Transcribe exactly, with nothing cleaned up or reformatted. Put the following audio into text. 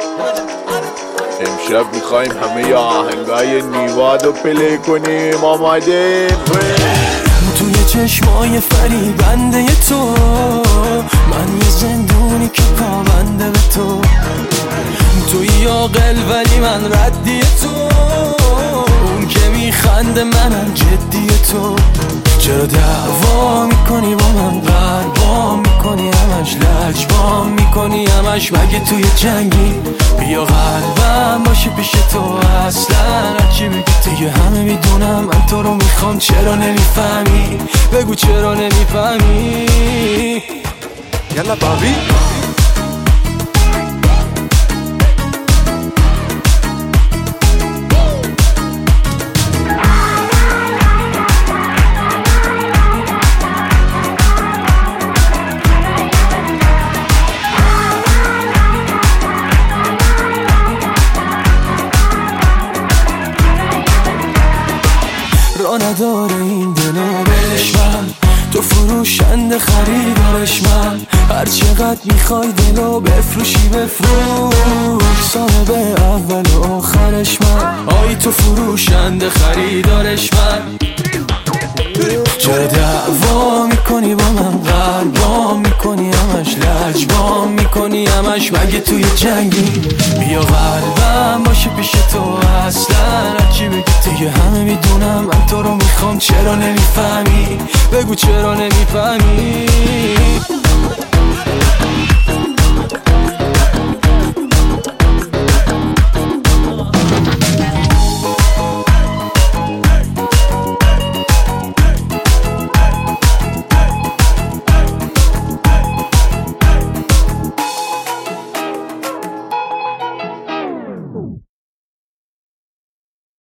امشب میخوایم همه ی آهنگای نیواد رو پلی کنیم. آمادیم؟ توی چشمای فریبنده تو من یه زندونی که پابنده به تو. توی عاقل ولی من ردی تو، اون که میخنده منم جدی تو. چرا دعوا میکنی با من، قربا میکنی همش، لجبا میکنی همش، مگه توی جنگی؟ بیا قلبم باشه پیش تو، اصلا هرچی بگی دیگه همه میدونم من تو رو میخوام. چرا نمیفهمی؟ بگو چرا نمیفهمی؟ یلا بابی را نداره این دلو بهش، من تو فروشنده خریدارش، من هر چقدر میخوای دلو بفروشی بفروش، صاحب اول و آخرش من. آی تو فروشنده خریدارش من. چرا دعوا میکنی با من، قلبا میکنی همش، لجبا میکنی همش، مگه توی جنگی؟ بیا قلبم باشه پیش تو، اصلا هرچی بگی دیگه همه میدونم من تو رو میخوام. چرا نمیفهمی؟ بگو چرا نمیفهمی؟